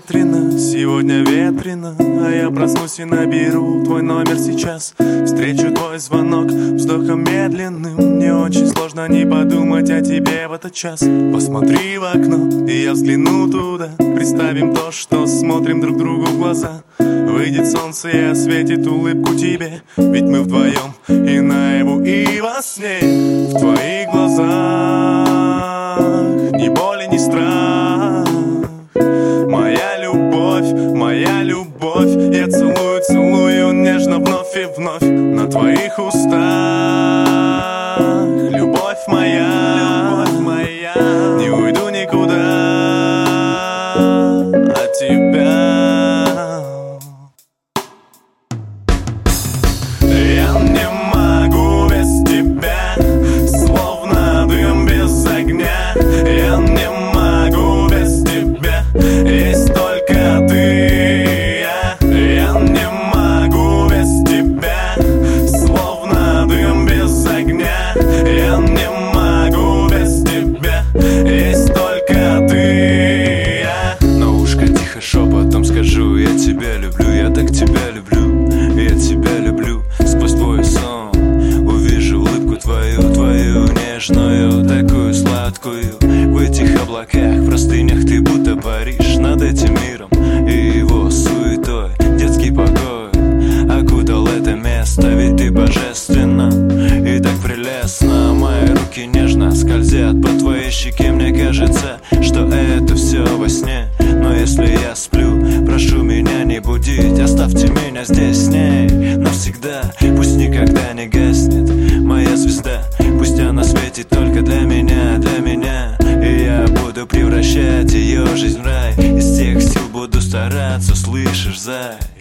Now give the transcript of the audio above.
ветрено, сегодня ветрено, а я проснусь и наберу твой номер сейчас. Встречу твой звонок вздохом медленным. Мне очень сложно не подумать о тебе в этот час. Посмотри в окно, и я взгляну туда. Представим то, что смотрим друг другу в глаза. Выйдет солнце и осветит улыбку тебе. Ведь мы вдвоем и наяву, и во сне. В твоих глазах ни боли, ни страх. Моя любовь, я целую, целую нежно вновь и вновь. На твоих устах любовь моя, не уйду никуда от тебя. Я не могу без тебя, словно дым без огня. Я не могу без тебя, есть только ты. Я не могу без тебя, словно дым без огня. Я не могу без тебя, есть только ты. На ушко тихо шепотом скажу: я тебя люблю, я так тебя люблю, я тебя люблю. Сквозь твой сон увижу улыбку твою нежную, такую сладкую. В этих облаках, простынях ты будто паришь над этим миром и его суетой. Детский покой окутал это место, ведь ты божественна и так прелестно. Мои руки нежно скользят по твоей щеке. Мне кажется, что это все во сне, но если я сплю, прошу меня не будить. Оставьте меня здесь с ней навсегда, пусть никогда не гаснет моя звезда. Пусть она светит только для меня, для меня. И я буду превращать ее жизнь в рай. Из всех сил буду стараться, слышишь, зай?